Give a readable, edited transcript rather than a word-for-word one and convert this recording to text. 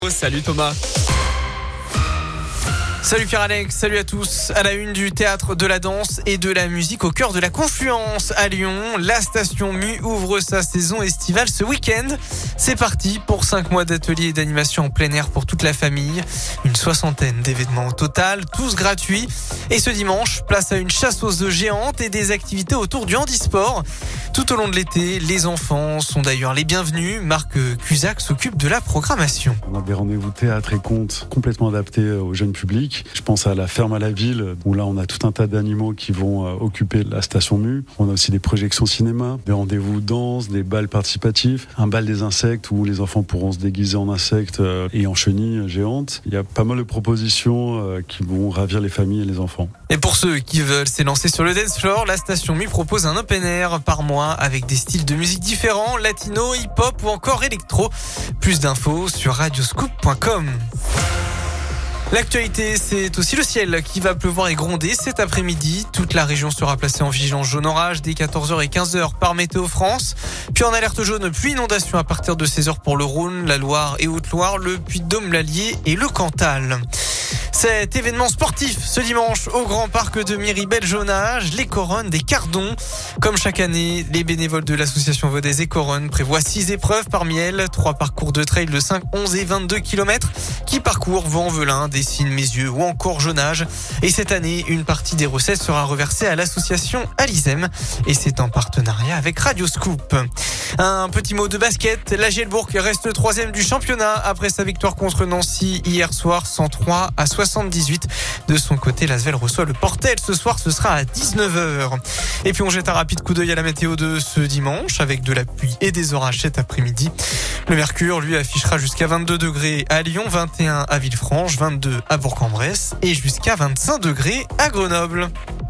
Salut Thomas. Salut Pierre-Alex, salut à tous. À la une du théâtre, de la danse et de la musique au cœur de la Confluence à Lyon, la station Mu ouvre sa saison estivale ce week-end. C'est parti pour 5 mois d'ateliers et d'animation en plein air pour toute la famille. Une 60aine d'événements au total, tous gratuits. Et ce dimanche, place à une chasse aux œufs géante et des activités autour du handisport. Tout au long de l'été, les enfants sont d'ailleurs les bienvenus. Marc Cusac s'occupe de la programmation. On a des rendez-vous théâtre et contes complètement adaptés au jeune public. Je pense à la ferme à la ville, où là on a tout un tas d'animaux qui vont occuper la station Mu. On a aussi des projections cinéma, des rendez-vous danse, des bals participatifs, un bal des insectes où les enfants pourront se déguiser en insectes et en chenilles géantes. Il y a pas mal de propositions qui vont ravir les familles et les enfants. Et pour ceux qui veulent s'élancer sur le dance floor, la station Mu propose un open air par mois avec des styles de musique différents, latino, hip-hop ou encore électro. Plus d'infos sur radioscoop.com. L'actualité, c'est aussi le ciel qui va pleuvoir et gronder cet après-midi. Toute la région sera placée en vigilance jaune orage dès 14h et 15h par Météo France. Puis en alerte jaune, puis inondation à partir de 16h pour le Rhône, la Loire et Haute-Loire, le Puy-de-Dôme, l'Allier et le Cantal. Cet événement sportif ce dimanche au Grand Parc de Miribel-Jonage, les Coronnes des Cardons. Comme chaque année, les bénévoles de l'association Vaudès et Coronnes prévoient 6 épreuves parmi elles, 3 parcours de trail de 5, 11 et 22 km qui parcourent Vaux-en-Velin, Dessines, Mézieux ou encore Jonage. Et cette année, une partie des recettes sera reversée à l'association Alizem et c'est en partenariat avec Radio Scoop. Un petit mot de basket, la Gielbourg reste 3e du championnat après sa victoire contre Nancy hier soir 103-78. De son côté, l'Asvel reçoit le Portel. Ce soir, ce sera à 19h. Et puis on jette un rapide coup d'œil à la météo de ce dimanche avec de la pluie et des orages cet après-midi. Le mercure, lui, affichera jusqu'à 22 degrés à Lyon, 21 à Villefranche, 22 à Bourg-en-Bresse et jusqu'à 25 degrés à Grenoble.